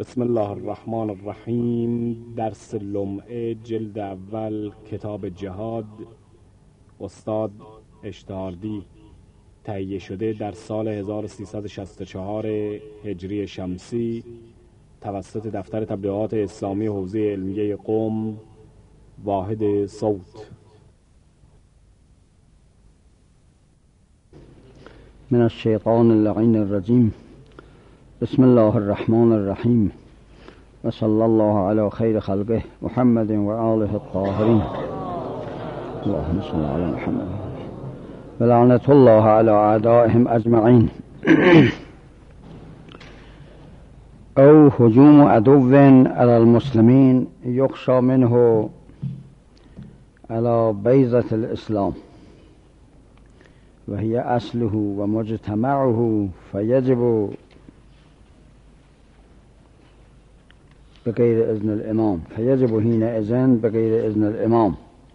بسم الله الرحمن الرحیم. درس لمعه جلد اول کتاب جهاد، استاد اشتهاردی، تهیه شده در سال 1364 هجری شمسی توسط دفتر تبلیغات اسلامی حوزه علمیه قم، واحد صوت. من الشیطان اللعین الرجیم. بسم الله الرحمن الرحیم و صلی الله علی خیر خلقه محمد و آله الطاهرین. اللهم صل علی محمد و لعنت الله علی اعدائهم اجمعین. او هجوم عدو علی المسلمین یخشى منه علی بیضة الاسلام و هی اصله و مجتمعه فیجب بغیر اذن الامام فیجب حینئذ بغیر اذن الامام.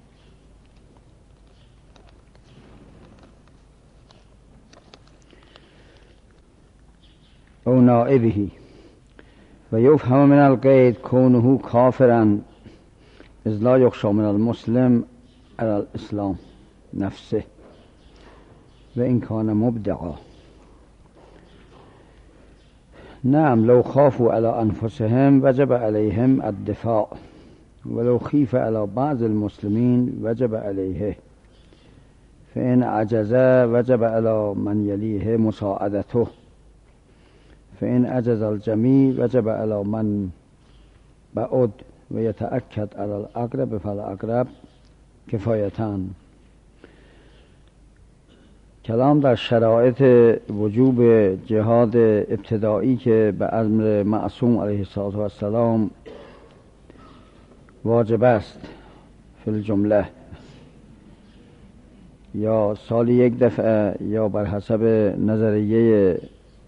او نائبه و یفهم من القید کونه کافرا اذ لا یخشى من المسلم علی الاسلام نفسه و این کان مبدعا. نعم لو خافوا على أنفسهم وجب عليهم الدفاع ولو خيف على بعض المسلمين وجب عليه، فإن عجز وجب على من يليه مساعدته، فإن عجز الجميع وجب على من بعد ويتأكد على الأقرب فالأقرب كفایتان. کلام در شرایط وجوب جهاد ابتدایی که به امر معصوم علیه السلام واجب است فی الجمله، یا سالی یک دفعه یا بر حسب نظریه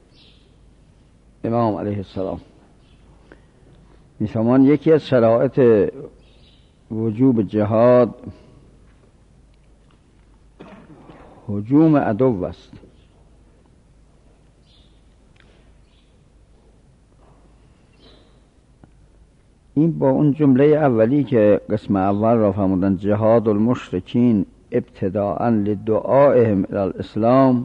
امام علیه السلام. میفهمان یکی از شرایط وجوب جهاد هجوم عدو است. این با اون جمله اولی که قسم اول را فرمودن جهاد المشرکین ابتداء لدعائهم الی الاسلام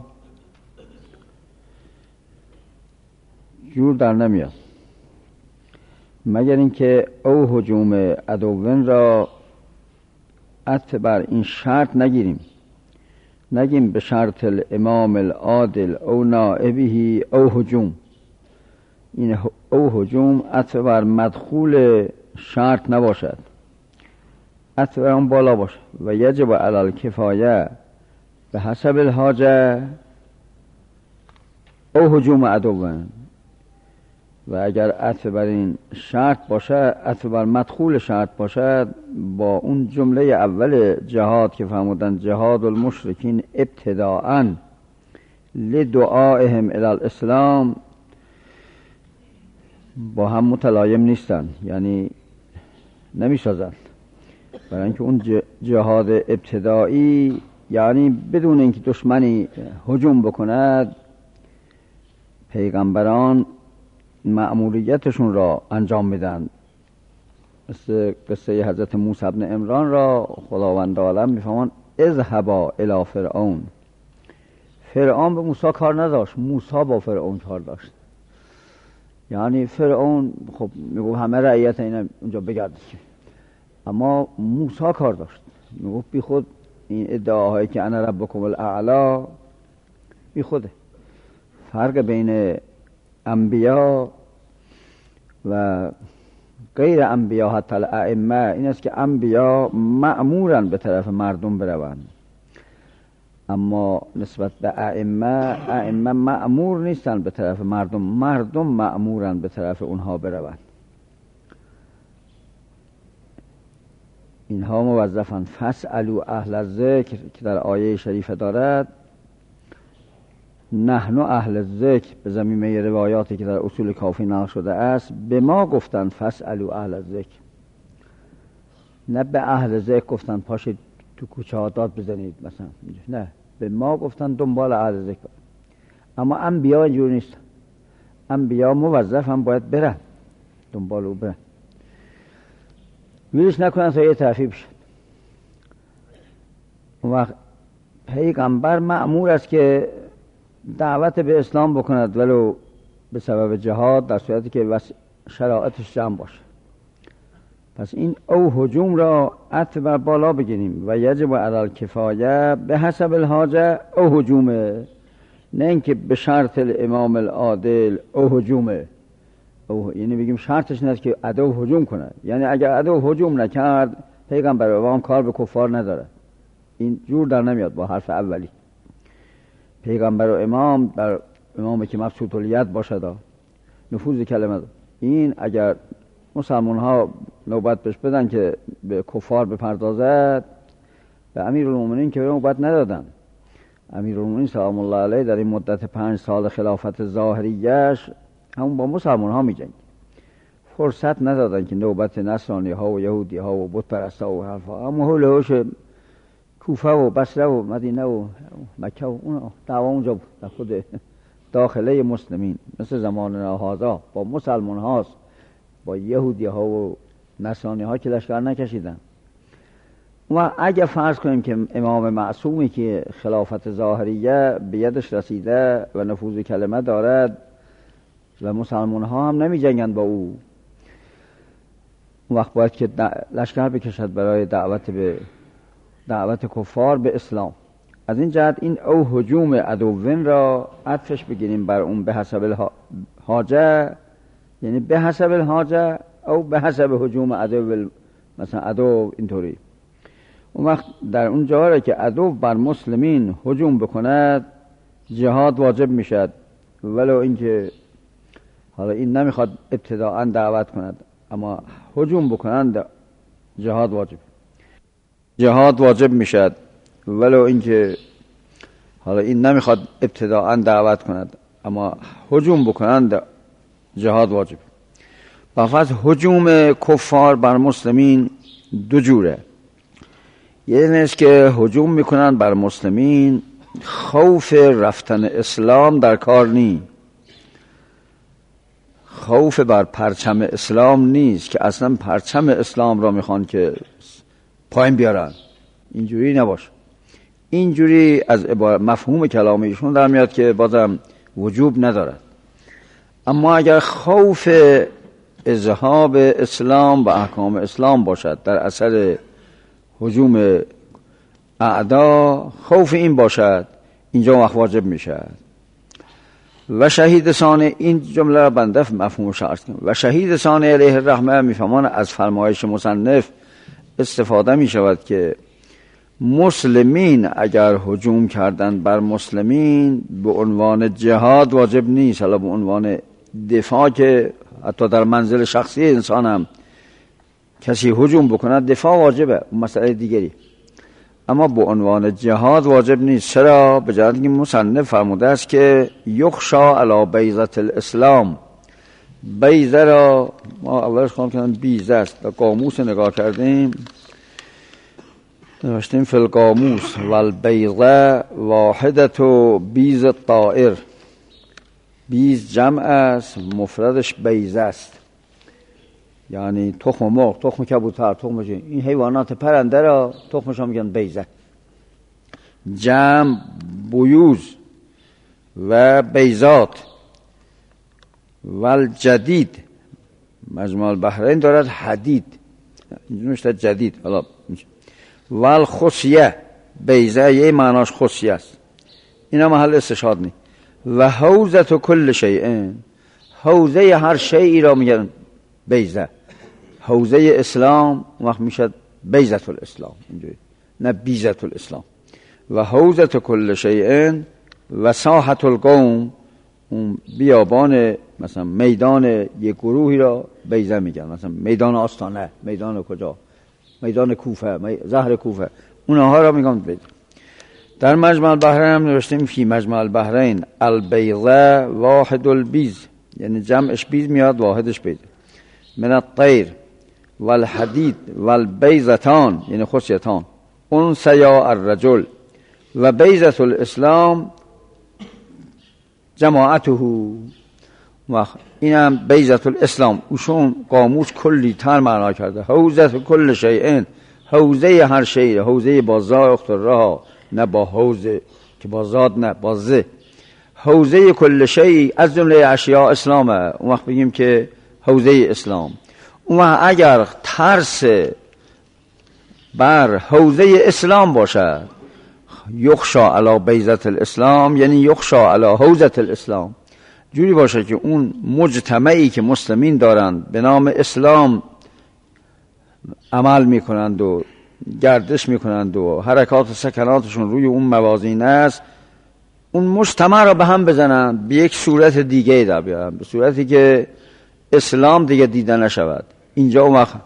جور در نمیاد، مگر اینکه او هجوم عدوین را عطف بر این شرط نگیم به شرط الامام العادل او نائبه او هجوم. این او هجوم عطف بر مدخول شرط نباشد، عطف بر اون بالا باشد. و یجب علی الکفایه به حسب الحاجه او هجوم عدوان. و اگر عطف بر این شرط باشد، عطف بر مدخول شرط باشد، با اون جمله اول جهاد که فرمودن جهاد المشرکین ابتداء لدعائهم الی الاسلام با هم متلایم نیستن، یعنی نمیسازند. برای اینکه اون جهاد ابتدایی یعنی بدون اینکه دشمنی هجوم بکند پیغمبران مأموریتشون را انجام میدن. مثل قصه حضرت موسی بن عمران را خداوند عالم میفهمان اذهبا الی فرعون. فرعون به موسی کار نداشت، موسی با فرعون کار داشت. یعنی فرعون خب میگو همه رعیت اینا اونجا بگردید، اما موسی کار داشت. میگو بی خود این ادعاهایی که انا ربکم الاعلی بی خوده. فرق بین انبیا و غیر انبیا حتی الائمه این است که انبیا مأمورن به طرف مردم بروند، اما نسبت به ائمه مأمور نیستن به طرف مردم، مردم مأمورن به طرف اونها بروند. اینها موظفن فاسألوا اهل الذکر که در آیه شریفه دارد نحن اهل الذکر، به ضمیمه روایاتی که در اصول کافی نقل شده است به ما گفتن فاسألوا اهل الذکر، نه به اهل ذکر گفتن پاشید تو کوچه ها داد بزنید مثلا، نه به ما گفتن دنبال اهل ذکر. اما انبیا اینجور نیست، انبیا موظف هم باید برن، دنبال او برن، ویلش نکنن تا یه طرفی بشن. اون وقت پیغمبر مأمور است که دعوت به اسلام بکند ولو به سبب جهاد، در صورتی که شرایطش جمع باشه. پس این او هجوم را عطف بر بالا بگیریم و یجب علی الکفایه به حسب الحاجه او هجومه، نه اینکه به شرط الامام العادل او هجومه. او یعنی بگیم شرطش نیست که عدو هجوم کنه، یعنی اگر عدو هجوم نکرد پیغمبر و امام کار به کفار نداره. این جور در نمیاد با حرف اولی. پیغمبر و امام در امامی که مبسوط الید باشد، نفوذ کلمه ده. این اگر مسلمان ها نوبت بهش بدن که به کفار بپردازد، به امیرالمومنین که نوبت ندادن. امیرالمومنین سلام الله علیه در این مدت 5 سال خلافت ظاهریش همون با مسلمان ها می جنگ، فرصت ندادن که نوبت نصرانی ها و یهودی ها و بت پرستا و حرفا، اما هولوش کوفه و بصره و مدینه و مکه و اون دعوا اونجا در خود داخله مسلمین، مثل زمان هذا با مسلمان هاست، با یهودی ها و نصرانی ها که لشکر نکشیدن. و اگه فرض کنیم که امام معصومی که خلافت ظاهریه به یدش رسیده و نفوذ کلمه دارد و مسلمان ها هم نمی جنگن با او، اون وقت باید که لشکر بکشد برای دعوت کفار به اسلام. از این جهت این او هجوم عدوین را عطفش بگیریم بر اون به حسب الحاجه، یعنی به حسب الحاجه او به حسب هجوم عدو، مثلا عدو اینطوری. اون وقت در اون جایی که عدو بر مسلمین هجوم بکند جهاد واجب میشد، ولو اینکه حالا این نمیخواد ابتداءً دعوت کند، اما هجوم بکنند جهاد واجب میشد، ولو اینکه حالا این نمیخواد ابتداءً دعوت کند، اما هجوم بکنند جهاد واجب. پس هجوم کفار بر مسلمین دو جوره. یه نیست که هجوم میکنن بر مسلمین خوف رفتن اسلام در کار نی، خوف بر پرچم اسلام نیست که اصلا پرچم اسلام را میخوان که پایین بیارن، اینجوری نباشه. اینجوری از مفهوم کلام ایشون در میاد که بازم وجوب ندارد. اما اگر خوف اذهاب اسلام و احکام اسلام باشد در اثر هجوم اعدا، خوف این باشد، اینجا وقت واجب میشد. و شهید ثانی، این جمله را بنده مفهومش عرض کنم، و شهید ثانی علیه الرحمه میفهمان از فرمایش مصنف استفاده میشود که مسلمین اگر هجوم کردن بر مسلمین به عنوان جهاد واجب نیست، حالا به عنوان دفاع که حتی در منزل شخصی انسان هم کسی هجوم بکند دفاع واجبه، مسئله دیگری، اما به عنوان جهاد واجب نیست. چرا؟ به جهت که مصنف فرموده است که یخشا علی بیضة الاسلام. بیضه را ما اولش خواهم کنم بیضه است، در قاموس نگاه کردیم نوشتیم فی القاموس والبیضه واحدت بیض الطائر. بیض جمع است، مفردش بیضه است، یعنی تخم مرغ، تخم کبوتر، تخم این حیوانات پرنده را تخمش هم میگن بیضه. جمع بیوز و بیضات. والجدید، مجمع البحرین دارد حدید، اینجا نوشته جدید. حالا والخصیه، بیضه یه معناش خصیه است، اینا محل استشهاد نی. و حوزه کل شیء، حوزه هر شیئی را میگن بیضه. حوزه اسلام وقت میشد بیضة الاسلام، اینجوری، نه بیضة الاسلام. و حوزه کل شیء و ساحت القوم، اون بیابان مثلا میدان یک گروهی را بیضه میگن، مثلا میدان آستانه، میدان کجا، میدان کوفه، زهر کوفه، اونها را میگن بیضه. در مجمع البحرین هم نوشتیم فی مجمع البحرین البیضه واحد البیض، یعنی جمعش بیض میاد، واحدش بیضه. من الطیر والحدید والبیضتان، یعنی خصیتان، انسیا الرجل. و بیضة الاسلام جماعته، اینم بیضة الاسلام، اوشون قاموس کلی تر معنا کرده. حوزه کل شیء، حوزه هر شی، حوزه با زا اخترها، نه با حوزه که با زاد، نه با زه. حوزه کل شی از جمله اشیاء اسلامه. اون وقت بگیم که حوزه اسلام. اون وقت اگر ترس بر حوزه اسلام باشه، یخشا علی بیضة الاسلام، یعنی یخشا علی حوزة الاسلام، جوری باشه که اون مجتمعی که مسلمین دارند به نام اسلام عمل میکنند و گردش میکنند و حرکات و سکناتشون روی اون موازین است، اون مجتمع را به هم بزنند، به یک صورت دیگه در بیارن، به صورتی که اسلام دیگه دیده نشود. اینجا اون وقت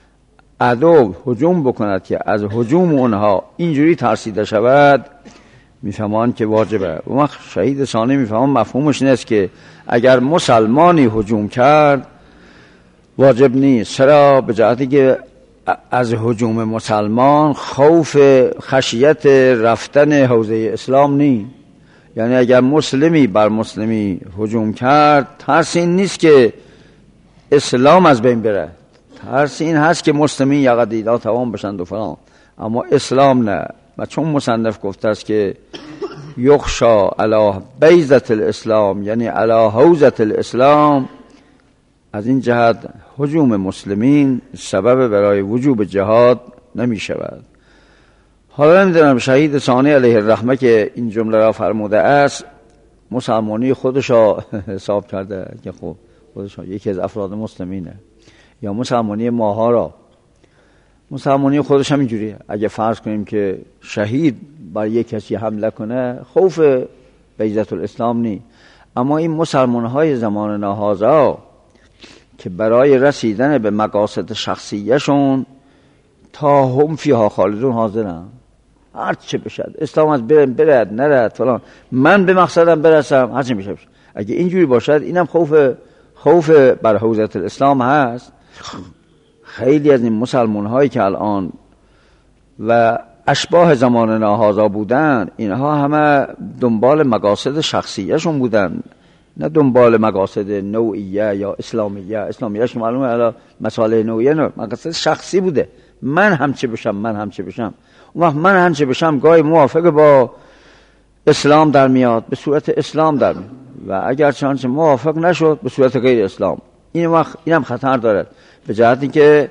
عدو هجوم بکند که از هجوم اونها اینجوری ترسیده شود، میفهمان که واجبه. اون وقت شهید ثانی میفهمان مفهومش نیست که اگر مسلمانی هجوم کرد واجب نیست. چرا؟ به جهتی که از هجوم مسلمان خوف خشیت رفتن حوزه اسلام نیست. یعنی اگر مسلمی بر مسلمی هجوم کرد، ترس این نیست که اسلام از بین بره، ترس این هست که مسلمین یقدیدا تمام بشند و فلان، اما اسلام نه. و چون مصنف گفته است که یخشا علی بیضة الاسلام، یعنی علی حوزة الاسلام، از این جهت هجوم مسلمین سبب برای وجوب جهاد نمی شود. حالا نمیدونم شهید ثانی علیه الرحمه که این جمله را فرموده است، مسلمانی خودش را حساب کرده که خب خودش یکی از افراد مسلمینه، یا مسلمانی ماها را. مسلمانی خودش هم اینجوریه. اگه فرض کنیم که شهید بر یک کسی حمله کنه، خوف بیضة الاسلام نی. اما این مسلمان های زمان نهازا که برای رسیدن به مقاصد شخصیشون تا هم فیها خالدون حاضرن، هر چه بشد اسلام از برد نرد فلان، من به مقصدم برسم، هر چه بشه. اگه اینجوری باشد، اینم خوف بر حوزة الاسلام هست. خیلی از این مسلمان هایی که الان و اشباه زمان ناهازا بودن، اینها همه دنبال مقاصد شخصیشون بودن، نه دنبال مقاصد نوعیه یا اسلامیه. اسلامیهش معلومه الان مسائل نوعیه نه، مقاصد شخصی بوده. من هم چه بشم، من هم چه بشم. اون وقت من هم چه بشم گاهی موافق با اسلام در میاد، به صورت اسلام در میاد، و اگر چنانچه موافق نشد به صورت غیر اسلام. این وقت اینم خطر دارد، به جهتی که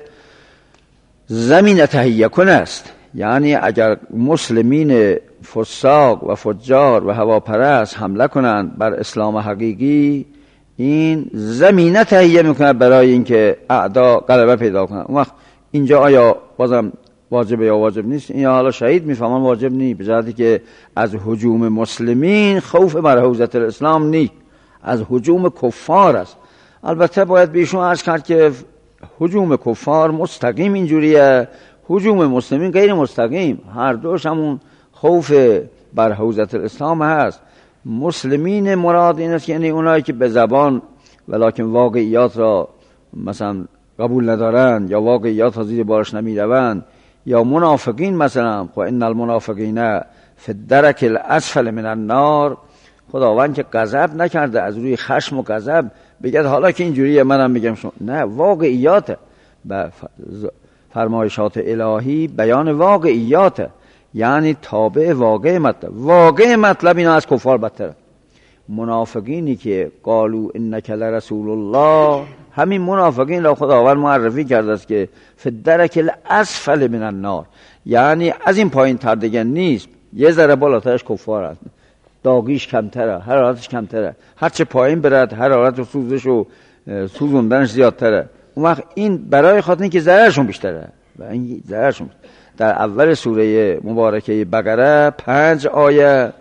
زمین تهیه کن است. یعنی اگر مسلمین فساق و فجار و هواپرست حمله کنند بر اسلام حقیقی، این زمینه تهیه میکنه برای اینکه اعدا غلبه پیدا کنند. اون وقت اینجا آیا بازم واجبه یا واجب نیست؟ این حالا شهید میفهمان واجب نیست، به جهتی که از هجوم مسلمین خوف بر حوزة الاسلام نیست، از هجوم کفار است. البته باید بهشون عرض کرد که هجوم کفار مستقیم اینجوریه، هجوم مسلمین غیر مستقیم. هر دوش همون خوف بر حوزة الاسلام هست. مسلمین مراد این است، یعنی اونایی که به زبان ولکن واقعیات را مثلا قبول ندارن، یا واقعیات را زیر بارش نمی روند، یا منافقین مثلا، خب ان المنافقین فی الدرک الاسفل من النار. خداوند که غضب نکرده، از روی خشم و غضب بگه حالا که اینجوریه منم میگم شما، نه، واقعیاته. و فرمایشات الهی بیان واقعیاته، یعنی تابع واقع مطلب اینا از کفار بدتره. منافقینی که قالوا انک لرسول الله، همین منافقین را خداوند معرفی کرده است که فی الدرک الاسفل من النار، یعنی از این پایین تر دیگه نیست، یه ذره بالاترش کفار است، داغیش کمتره، حرارتش کمتره، هرچه پایین برد حرارت و سوزش و سوزوندنش زیادتره. اون وقت این برای خاطر اینکه ضررشون بیشتره و این ضررشون. در اول سوره مبارکه بقره 5 آیه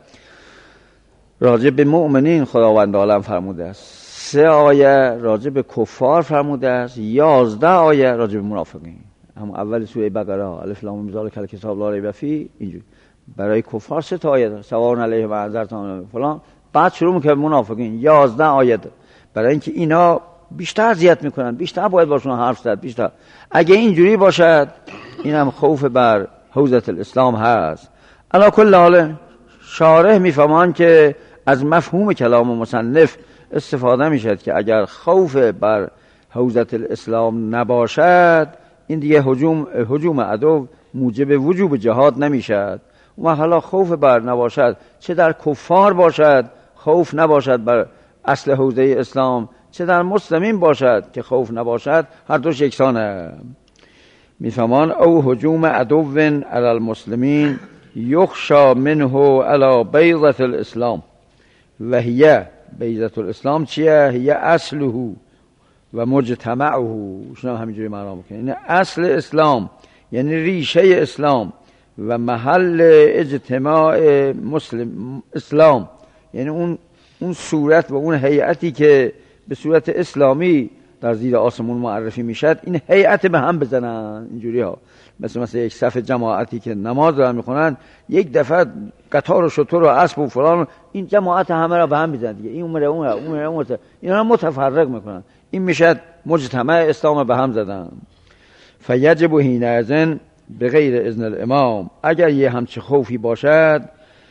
راجع به مؤمنین خداوند عالم فرموده است، 3 آیه راجع به کفار فرموده است، 11 آیه راجع به منافقین. هم اول سوره بقره الف لام میم ذالک الکتاب لا ریب فیه، اینجوری برای کفار 3 تا آیه داره، سواء علیهم انذرتهم فلان. بعد شروع میکنه منافقین 11 آیه داره، برای اینکه اینا بیشتر اذیت میکنن، بیشتر باید باشون حرف زد، بیشتر. اگه اینجوری باشد، اینم خوف بر حوزة الاسلام هست. علی کل حال شارح میفهمان که از مفهوم کلام مصنف استفاده میشد که اگر خوف بر حوزت الاسلام نباشد، این دیگه هجوم عدو موجب وجوب جهاد نمیشد. و حالا خوف بر نباشد، چه در کفار باشد خوف نباشد بر اصل حوزه اسلام، چه در مسلمین باشد که خوف نباشد، هر دوش یکسانه. میفهمان او هجوم عدو علی المسلمین یخشا منه علی بیضة الاسلام و هی بیضة الاسلام چیه؟ هی اصله و مجتمعه. شما همینجوری معنا بکنید. این اصل اسلام یعنی ریشه اسلام و محل اجتماع مسلم اسلام، یعنی اون صورت و اون هیئتی که به صورت اسلامی در زیر آسمون معرفی میشد، این هیئت به هم بزنن اینجوری ها. مثل یک صف جماعتی که نماز دارن میخونن، یک دفعه قطار و شتر و اسب و فلان، این جماعت همه را به هم میزنن دیگه، این اون اون اینا متفرق میکنن، این میشد مجتمع اسلام به هم زدن. فیجب حینئذ بغیر اذن الامام، اگر یه همچه خوفی باشد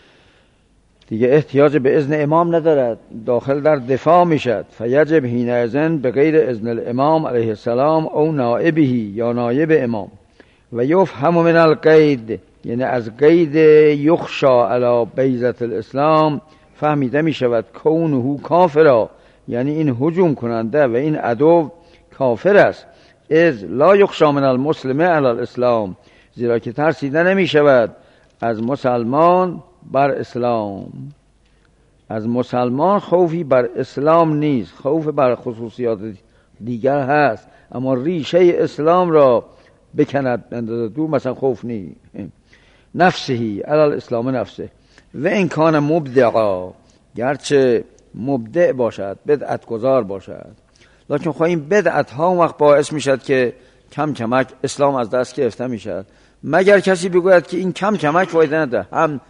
دیگه احتیاج به اذن امام ندارد، داخل در دفاع میشد. فیجب حینئذ بغیر اذن الامام علیه السلام او نائبه، یا نایب امام. و یفهم من القید، یعنی از قید یخشا علی بیضة الاسلام فهمیده میشود کونه کافرا، یعنی این هجوم کننده و این عدو کافر است. از لا یخشا من المسلم علی الاسلام، زیرا که ترسیده نمی شود از مسلمان بر اسلام. از مسلمان خوفی بر اسلام نیست، خوف بر خصوصیات دیگر هست، اما ریشه اسلام را بکند بندازه دور، مثلا خوف نیست. نفسهی علی الاسلام نفسه و این کان مبدعا، گرچه مبدع باشد، بدعت گذار باشد، لیکن خواهی این بدعت ها وقت باعث میشد که کم کمک اسلام از دست گرفته میشد. مگر کسی بگوید که این کم کمک فایده نداره،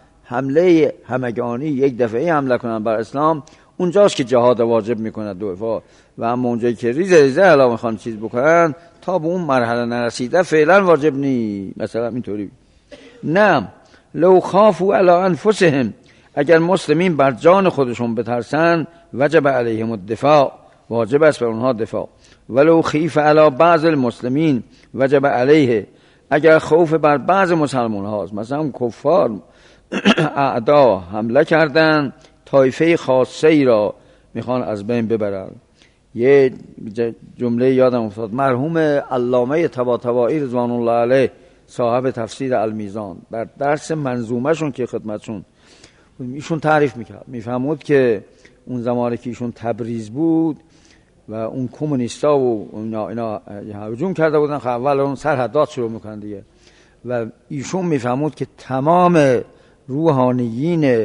حمله همگانی یک دفعه حمله کنن بر اسلام، اونجاست که جهاد واجب میکنه دفاع. و اما اونجایی که ریزه علا میخوان چیز بکنن، تا به اون مرحله نرسیده فعلا واجب نی. مثلا اینطوری نه، لو خافوا علی انفسهم، اگر مسلمین بر جان خودشون بترسن، وجب علیهم الدفاع، واجب است بر اونها دفاع. ولو خیف علی بعض المسلمین وجب علیه، اگر خوف بر بعض مسلمان هاست، مثلا کفار اعدا حمله کردن، طایفه خاصه ای را میخوان از بین ببرن. یه جمله یادم افتاد، مرحوم علامه طباطبایی رضوان الله علیه صاحب تفسیر المیزان، در درس منظومه شون که خدمتشون ایشون تعریف میکرد، میفهمود که اون زمانی که ایشون تبریز بود و اون کمونیستا و اینا هجوم کرده بودن، اول اون سرحدات شروع میکنن دیگه، و ایشون میفهمود که تمام روحانیین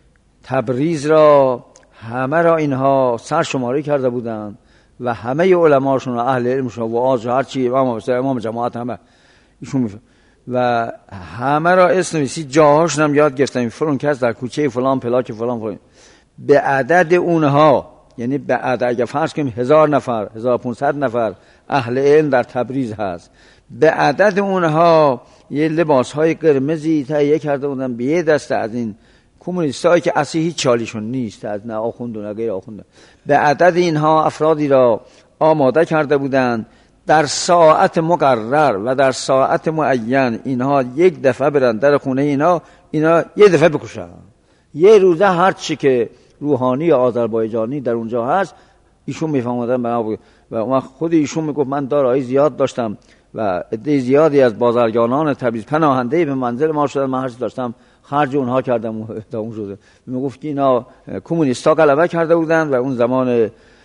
تبریز را همه را اینها سرشماری کرده بودن و همه علماشون و اهل علمشون و آج هر چی امام جماعت همه ایشون میفهم و همه را اسم نویسی، جاهاشون هم یاد گرفتن، فلان کس در کوچه فلان پلاک فلان. به عدد اونها، یعنی به عدد اگه فرض کنیم 1000 نفر 1500 نفر اهل علم در تبریز هست، به عدد اونها یه لباسهای قرمزی تهیه کرده بودن به یه دسته از این کمونیستایی که اصلی هیچ چالیشون نیست، از نه آخوند و نه غیر آخوند، به عدد اینها افرادی را آماده کرده بودند در ساعت مقرر و در ساعت معین اینها یک دفعه برن در خونه اینا یه دفعه بکشن. یه روزه هر چی که روحانی آذربایجانی در اونجا هست ایشون میفهمودن و اون خود ایشون میگفت من دارایی زیاد داشتم و عده زیادی از بازرگانان تبریز پناهنده به منزل ما شدن، من هر چی داشتم خرج اونها کردم تا اون روزه. میگفت که اینا کمونیستا غلبه کرده بودن و اون زمان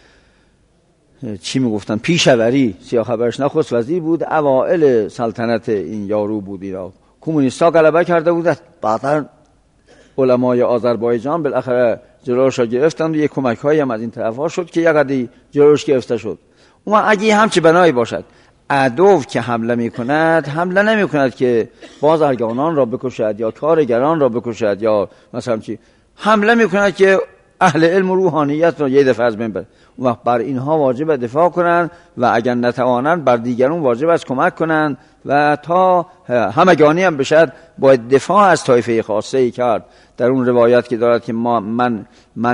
چی میگفتن پیشوری، سیاه خبرش نخست وزیر بود، اوائل سلطنت این یارو بود، اینا کمونیستا غلبه کرده بودن. بعدا علمای آذربایجان بالاخره جلوش را گرفتن و یک کمک‌هایی هم از این طرف‌ها شد که یقدی جلوش گرفته شد. اما اگه همچی بنایی باشد، عدو که حمله نمی کند که بازرگانان را بکشد یا کارگران را بکشد یا مثلا چی، حمله می کند که اهل علم و روحانیت را یه دفعه از بین بره. و بر اینها واجب دفاع کنند و اگر نتوانند بر دیگران واجب است کمک کنند و تا همگانی هم بشد باید دفاع از طایفه خاصه ای کرد. در اون روایت که دارد که من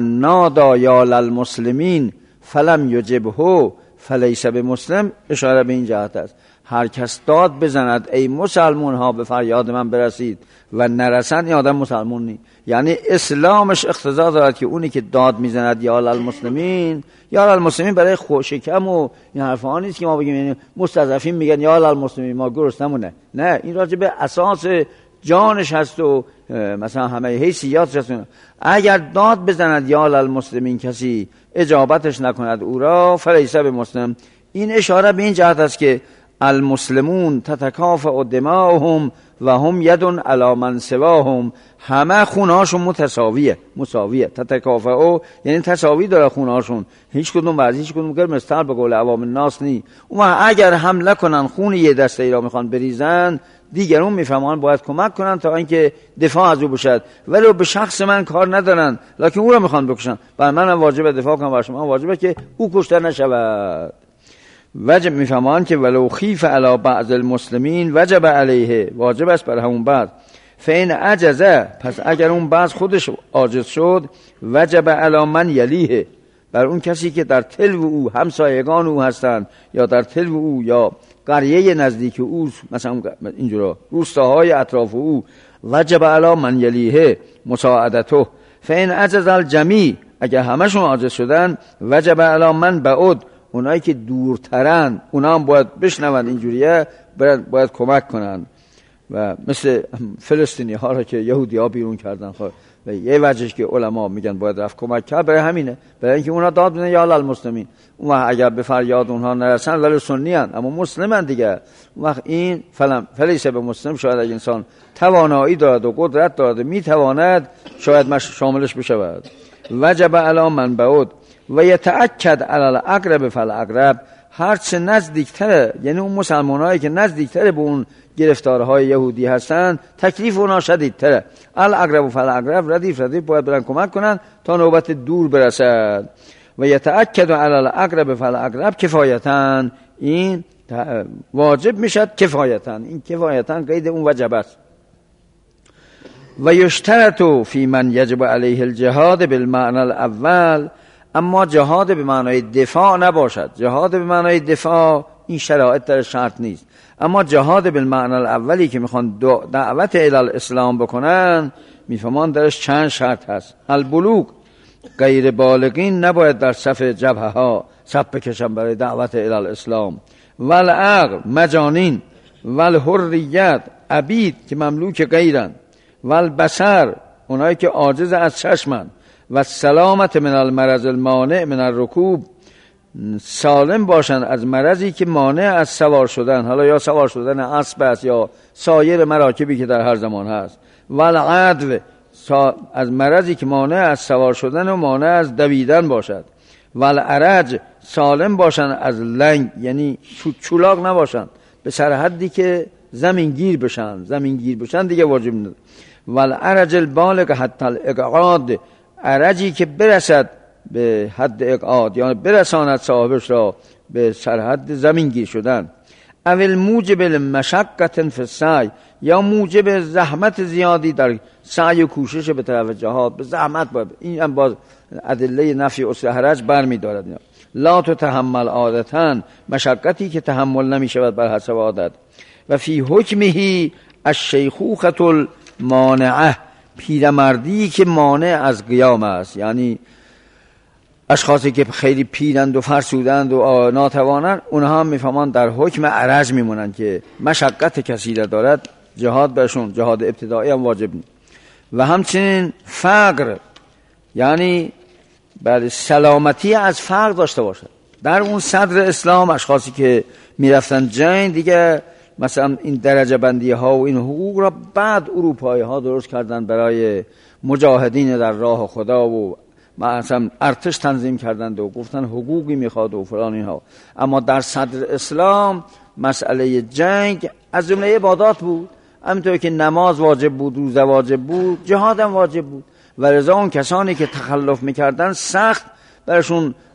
نادا یا للمسلمین فلم یجبه فلیس بمسلم، اشاره به این جهت است هر کس داد بزند ای مسلمون ها به فریاد من برسید و نرسند این آدم مسلمون نیست. یعنی اسلامش اقتضا دارد که اونی که داد میزند یا للمسلمین، یا للمسلمین برای خوشکم و این حرفا نیست که ما بگیم یعنی مستضعفین میگن یا للمسلمین ما گرسنمونه، نه، این راجع به اساس جانش هست و مثلا همه حیثیاتش هست. اگر داد بزند یا للمسلمین کسی اجابتش نکند او را فلیس بمسلم، این اشاره به این جهت است که المسلمون تتکافئ دماؤهم و هم ید علی من سواهم، همه خونهاشون مساویه. تتکافئ یعنی تساوی داره خونهاشون، هیچ کدوم بعضی هیچ کدوم که مثل به قول عوام الناس نی. اون اگر حمله کنن خون یه دسته ای را میخوان بریزن، دیگرون میفهمن باید کمک کنن تا اینکه دفاع از او بشد، ولی به شخص من کار ندارن لکن او را میخوان بکشن، برای منم واجبه دفاع کنم، برای شما واجبه که او کشته نشود. وجب میفهمان که ولو خیف علی بعض المسلمین وجب علیه، واجب است بر همون بعض. فین عجزه، پس اگر اون بعض خودش عاجز شد وجب علی من یلیه، بر اون کسی که در تلو او همسایگان او هستند یا در تلو او یا قریه نزدیک او، مثلا اینجورا روستاهای اطراف او، وجب علی من یلیه مساعدته. فین عجز الجمیع، اگر همشون عاجز شدن وجب علی من بعد، اونایی که دورترن اونا هم باید بشنوند اینجوریه، باید کمک کنند. و مثل فلسطینی ها را که یهودی ها بیرون کردن، و یه وجهش که علما میگن باید رفت کمک کرد برای همینه، برای اینکه اونا داد بدن یا للمسلمین، اون وقت اگر به فریاد اونها نرسن ولی سنی هن اما مسلمن دیگه، اون وقت این فلیس به مسلم، شاید اگه انسان توانایی دارد و قدرت دارد و میتواند شاید شاملش بشود. وجب علی من بعد و یتأکد علی الاقرب فالاقرب، هرچه نزدیکتره، یعنی اون مسلمانایی که نزدیکتره به اون گرفتارهای یهودی هستن تکلیف اونا شدیدتره. الاقرب فالاقرب، ردیف باید برن کمک کنن تا نوبت دور برسد. و یتأکد علی الاقرب فالاقرب کفایتاً، این واجب میشد کفایتاً، این کفایتاً قید اون وجب است. و یشترط فی من یجب علیه الجهاد بالمعنى الاول، اما جهاد به معنای دفاع نباشد. جهاد به معنای دفاع این شرایط در شرط نیست، اما جهاد بالمعنى الاولی که میخوان دعوت الی الاسلام بکنن میفهمان درش چند شرط هست. البلوغ، غیر بالغین نباید در صف جبهه ها صف بکشن برای دعوت الی الاسلام. والعقل، مجانین. والحریت، عبید که مملوک غیرن. والبصر، اونایی که عاجز از چشمن. و سلامت من المرض المانع من الرکوب، سالم باشند از مرضی که مانع از سوار شدن، حالا یا سوار شدن اسب است یا سایر مراکبی که در هر زمان هست. والعدو، از مرضی که مانع از سوار شدن و مانع از دویدن باشد. والعرج، سالم باشند از لنگ، یعنی چولاق نباشند به سرحدی که زمینگیر بشن دیگه واجب نیست. والعرج البالغ حتی الاقعاد، عرجی که برسد به حد اقعاد، یعنی برساند صاحبش را به سرحد زمینگیر شدن. اول موجب المشقت فی السعی، یا موجب زحمت زیادی در سعی و کوشش به طرف جهاد، به زحمت باید. این هم باز ادله نفی اصل حرج برمی دارد. لا تتحمل عادتاً، مشقتی که تحمل نمی شود بر حسب عادت. و فی حکمه الشیخوخة المانعه، پیرمردی که مانع از قیام است، یعنی اشخاصی که خیلی پیرند و فرسودند و ناتوانند، اونها هم میفهمان در حکم عرج میمونند که مشقت کثیره دارد، جهاد برشون، جهاد ابتدایی هم واجب نیست. و همچنین فقر، یعنی بعد سلامتی از فقر داشته باشد. در اون صدر اسلام اشخاصی که میرفتن جنگ دیگه، مثلا این درجه بندی ها و این حقوق را بعد اروپایی ها درست کردن برای مجاهدین در راه خدا و مثلا ارتش تنظیم کردند و گفتن حقوقی میخواد و فلان اینها. اما در صدر اسلام مسئله جنگ از جمله عبادات بود، همینطور که نماز واجب بود، روزه واجب بود، جهاد هم واجب بود. و لذا اون کسانی که تخلف میکردن سخت برشون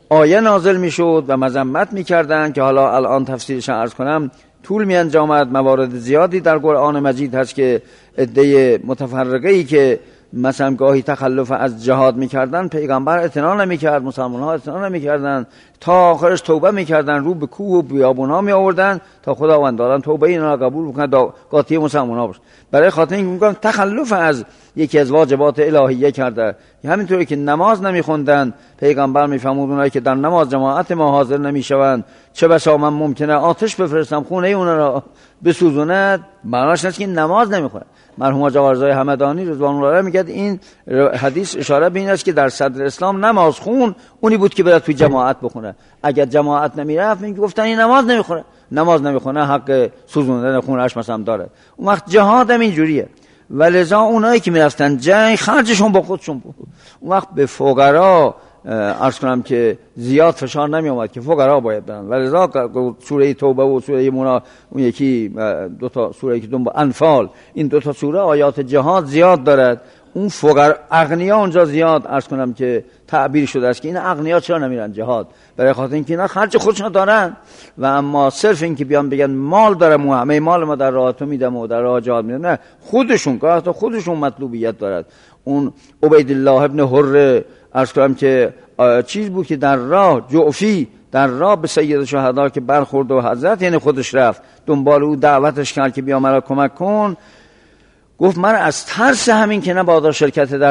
آیه نازل میشد و مذمت میکردن که حالا الان تفسیرش عرض کنم طول میانجامد. موارد زیادی در قرآن مجید هست که عده متفرقه‌ای که مثلا گاهی تخلف از جهاد میکردن، پیغمبر اعتنا نمیکرد، مسلمان ها اعتنا نمیکردن، تا آخرش توبه میکردن، رو به کوه و بیابون ها می آوردن تا خداوند دارن توبه اینا را قبول بکنه، قاطی مسلمان ها باشه. برای خاطر اینکه میگن تخلف از یکی از واجبات الهیه کرده. همینطوری که نماز نمیخوندن، پیغمبر میفرمود اونایی که در نماز جماعت ما حاضر نمیشوند چه بسا من ممکنه آتش بفرستم خونه اونا را بسوزوند. معناش نیست که نماز نمیخونه. مرحوم آقا رضای همدانی رضوان الله علیه میگه این حدیث اشاره به این است که در صدر اسلام نماز خون اونی بود که بره توی جماعت بخونه. اگر جماعت نمیرفت میگه گفتن این نماز نمیخونه حق سوزوندن خونش مثلا داره. اون وقت جهاد هم اینجوریه. ولذا اونایی که میرفتن جنگ خرجشون با خودشون بود. اون وقت به فقرا عرض کنم که زیاد فشار نمی اومد که فقرا باید برن. ولذا سوره توبه و سوره اون یکی دو تا سوره که با انفال، این دو تا سوره آیات جهاد زیاد دارد. اون فقرا اغنیا اونجا زیاد عرض کنم که تعبیر شده است که این اغنیا چرا نمیرن جهاد؟ برای خاطر اینکه اینا خرج خودشون دارن. و اما صرف این که بیان بگن مال دارم و همه مال ما در راه تو میدم و در راه جهاد میدم، نه، خودشون گاه تا خودشون مطلوبیت دارد. اون عبیدالله ابن حره عرض کنم که چیز بود که در راه جعفی در راه به سید شهدا که برخورد و حضرت یعنی خودش رفت دنبال او، دعوتش کرد که بیا مرا کمک کن. گفت من از ترس همین که نبادا شرکت در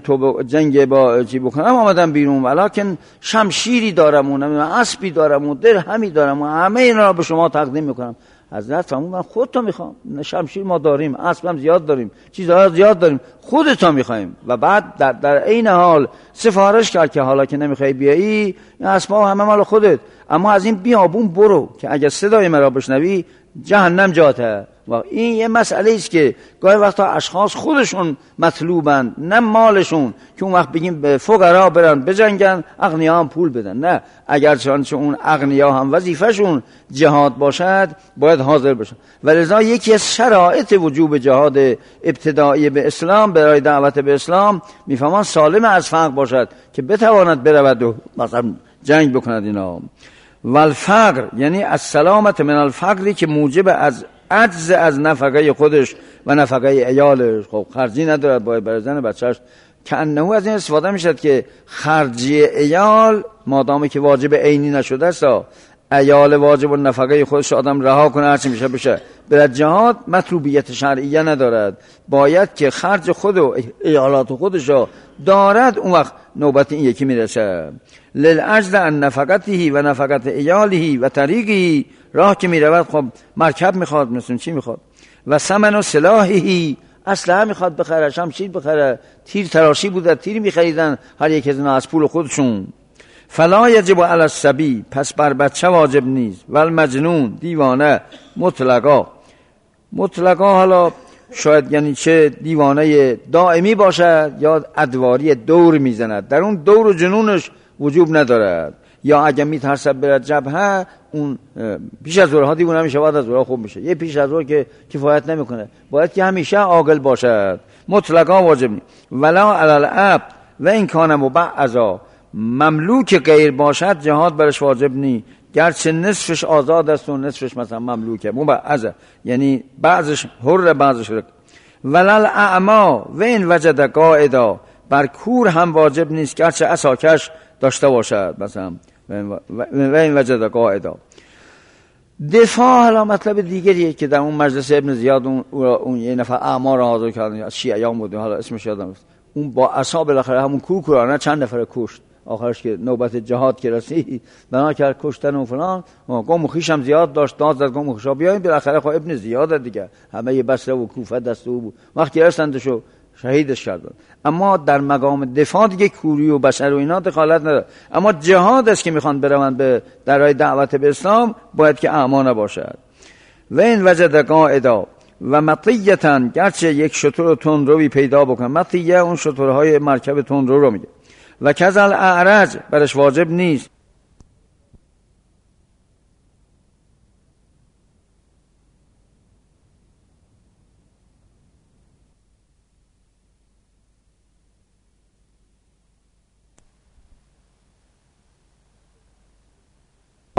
جنگ با چی بکنم آمدم بیرون، ولکن شمشیری دارم و اسبی دارم و درهمی دارم و همه اینا را به شما تقدیم میکنم. حضرت فرمود من خودتو میخوام، شمشیر ما داریم، اسبم زیاد داریم، چیزها زیاد داریم، خودتو میخوایم. و بعد در عین حال سفارش کرد که حالا که نمیخوای بیایی این اسبا همه مال خودت، اما از این بیابون برو که اگر صدای مرا بشنوی جهنم جاته. و این یه مسئله است که گاهی وقتا اشخاص خودشون مطلوبن نه مالشون، که اون وقت بگیم به فقرا برن بجنگن اغنیا هم پول بدن. نه، اگر چنانچه اون اغنیا هم وظیفه‌شون جهاد باشد باید حاضر باشن. ولذا یکی از شرایط وجوب جهاد ابتدایی به اسلام برای دعوت به اسلام میفهمان سالم از فقر باشد که بتواند برود و مثلا جنگ بکند اینا. والفقر یعنی السلامت من الفقری که موجب از عجز از نفقه خودش و نفقه عیالش. خب خرجی ندارد باید برای زن بچهش، که انه از این استفاده میشد که خرجی عیال مادامی که واجب عینی نشده است، عیال واجب و نفقه خودش آدم رها کنه هرچی میشه بشه. برای جهاد مطلوبیت شرعیه ندارد، باید که خرج خود و عیالات خودش دارد. اون وقت نوبت این یکی میرسه. للعجز عن نفقته و نفقت عیاله و طریقی، راه که میرود خب مرکب میخواد، مثلا چی میخواد، و ثمن و سلاحی، اسلحه میخواد بخره، شمشیر بخره، تیر تراشی بوده تیر میخریدن هر یک از اینا از پول خودشون. فلا یجب علی الصبی، پس بر بچه واجب نیست، والمجنون دیوانه مطلقا حالا شاید یعنی چه دیوانه دائمی باشد یا ادواری دور میزند، در اون دور و جنونش وجوب ندارد. یا اگه میترسد برد جبهه، اون پیش از ظهرها دیوانه میشه، بعد از ظهرها خوب میشه. یه پیش از ظهر که کفایت نمیکنه، باید که همیشه عاقل باشد. مطلقا واجب نیست. ولا علی العبد و این کان مبعضا، مملوک غیر باشد جهاد برش واجب نیست، گرچه نصفش آزاد است و نصفش مثلا مملوکه. مبعضه یعنی بعضش حر بعضش رق. ولل اعما و این وجد قاعدا، بر کور هم واجب نیست گرچه عصاکش داشته باشد مثلا. و این وجد قاعدا. دفاع حالا مطلب دیگریه که در اون مجلس ابن زیاد اون یه نفر اعما را حاضر کردن، شیعیان بود حالا اسمش یادم نیست، اون با عصا بالاخره همون کورانه چند نفر کشت. آخرش که نوبت جهاد که رسید بنا کرد کشتن و فلان، قوم و خویش هم زیاد داشت، داد زد قوم و خویشا بیاین، بالاخره خب ابن زیاد دیگه همه ی بصره و کوفه دست او بود، وقتی رسندشو شهیدش کردن. اما در مقام دفاع دیگه کوری و بشر و اینا دخالت نداره. اما جهاد است که میخوان بروند به درای دعوت به اسلام، باید که اعما نباشد. و این وجد قاعدا و مطیتن، گرچه یک شتر تندروی پیدا بکنه، مطیه اون شترهای مرکب تندرو رو میگه. و کذل اعرج، برش واجب نیست.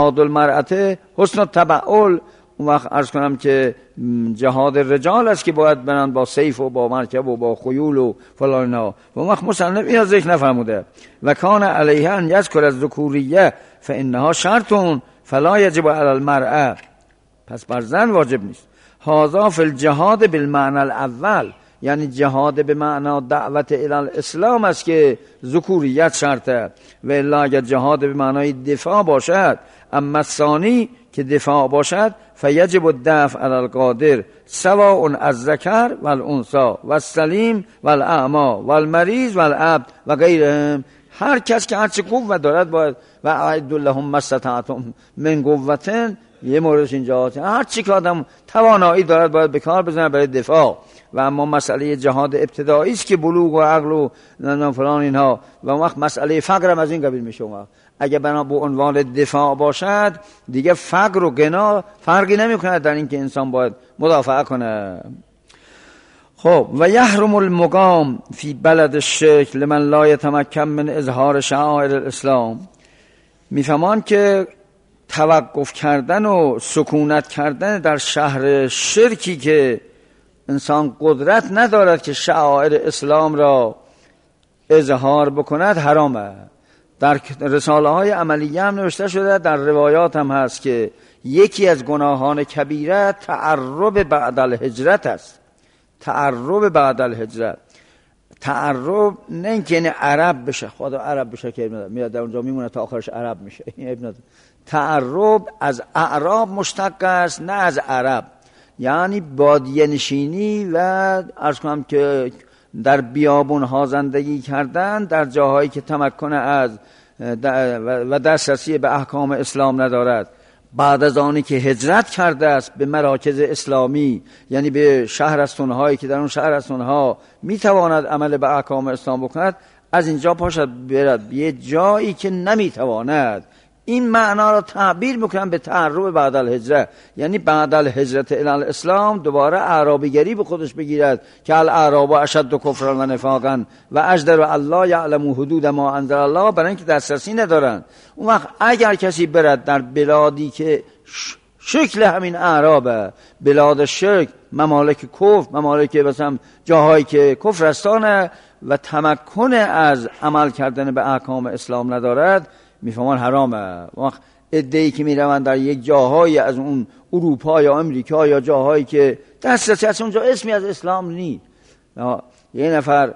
جهاد المرأة حسن التبعل، اون وقت عرض کنم که جهاد رجال است که باید برن با سیف و با مرکب و با خیول و فلان ها. و اون وقت مصنف این ذکر نفرموده و کان علیه ان یذکر الذکوریه فانها شرط فلا یجب علی المرأة، پس بر زن واجب نیست. هذا فی الجهاد بالمعنى الاول، یعنی جهاد به معنا دعوت الی الاسلام است که ذکوریت شرطه، و الا اگر جهاد به معنای دفاع باشد، اما الثانی که دفاع باشد فیجب الدفع علی القادر سواء الذکر والانثى والسلیم والاعمی والمریض والعبد و غیرهم. هر کس که هرچه قوت دارد باید و اعدوا لهم ما استطعتم من قوة، یه موردش اینجا هر چی که آدم توانایی دارد باید به کار بزنه برای دفاع. و اما مسئله جهاد ابتدایی است که بلوغ و عقل و فلان اینها، و وقت مسئله فقر هم از این قبیل میشه. اگه بنا به عنوان دفاع باشد دیگه فقر و غنا فرقی نمیکنه در این که انسان باید مدافع کنه. خب و یحرم المقام فی بلد الشرک لمن لا یتمکن من اظهار شعائر الاسلام. میفهمان که توقف کردن و سکونت کردن در شهر شرکی که انسان قدرت ندارد که شعائر اسلام را اظهار بکند حرامه. در رساله های عملیه هم نوشته شده، در روایات هم هست که یکی از گناهان کبیره تعرب بعد الهجرت است. تعرب بعد الهجرت، تعرب نه اینکه یعنی عرب بشه، خدا عرب بشه که میاد در اونجا میمونه تا آخرش عرب میشه. تعرب از اعراب مشتق است نه از عرب، یعنی بادیه نشینی و عرض کنم که در بیابون ها زندگی کردن در جاهایی که تمکن از و دسترسی به احکام اسلام ندارد. بعد از آنی که هجرت کرده است به مراکز اسلامی، یعنی به شهرستان‌هایی که در اون شهرستان‌ها میتواند عمل به احکام اسلام بکند، از اینجا پاشد برد به یه جایی که نمیتواند. این معنا را تعبیر میکنن به تعرب بعد الهجره، یعنی بعد الهجرت الی الاسلام دوباره اعرابیگری به خودش بگیرد که الاعراب اشد کفرا و نفاقا و اجدر الله یعلم حدود ما انزل الله، برای اینکه دسترسی ندارن. اون وقت اگر کسی برد در بلادی که شکل همین اعرابه، بلاد شرک، ممالک کفر، ممالک مثلا جاهایی که کفرستانه و تمکن از عمل کردن به احکام اسلام ندارد، میفهمان حرامه. وقت ادعی که میروند در یک جاهایی از اون اروپا یا امریکا یا جاهایی که دسترسی از اونجا اسمی از اسلام نیست، یه نفر